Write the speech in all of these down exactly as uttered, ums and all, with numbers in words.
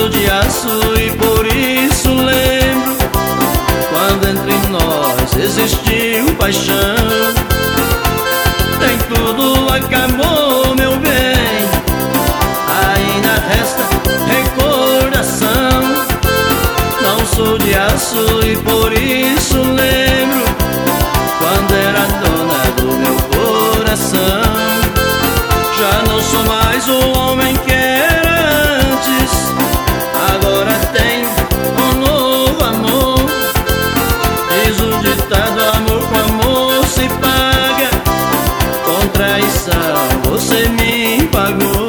de aço e por isso lembro quando entre nós existiu paixão. Nem tudo acabou, meu bem, ainda resta recordação. Não sou de aço e por isso lembro quando era dona do meu coração. Já não sou mais o homem que era antes, agora tenho um novo amor. Diz o ditado: amor com amor se paga, com traição você me pagou.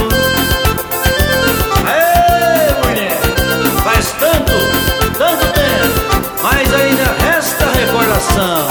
Aê, mulher, faz tanto, tanto tempo, mas ainda resta recordação.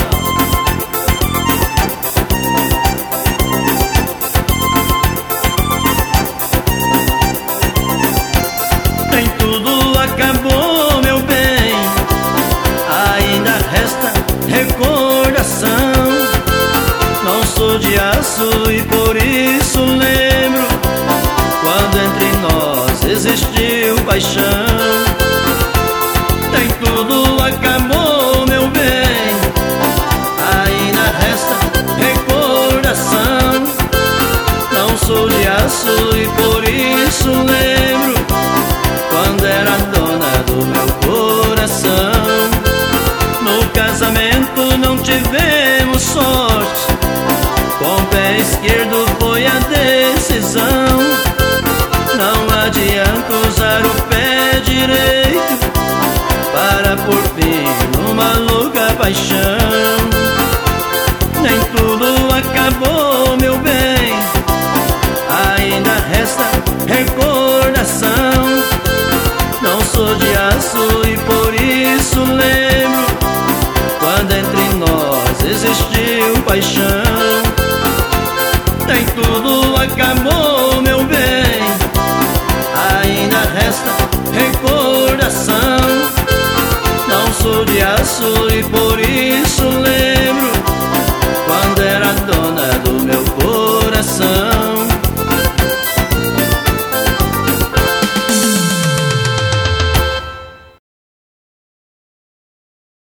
Nem tudo acabou, meu bem, ainda resta recordação. Não sou de aço e por isso lembro quando entre nós existiu paixão. Nem tudo acabou, meu bem, ainda resta recordação. Não sou de aço e por isso lembro quando era dona do meu coração. No casamento não tivemos sorte, com o pé esquerdo foi a decisão. Não adianta usar o pé direito para por fim numa louca paixão. Nem tudo acabou, meu bem, ainda resta recordação. Não sou de aço e por isso lembro quando entre nós existiu paixão. Nem tudo acabou, meu bem, ainda resta recordação. Não sou de aço e por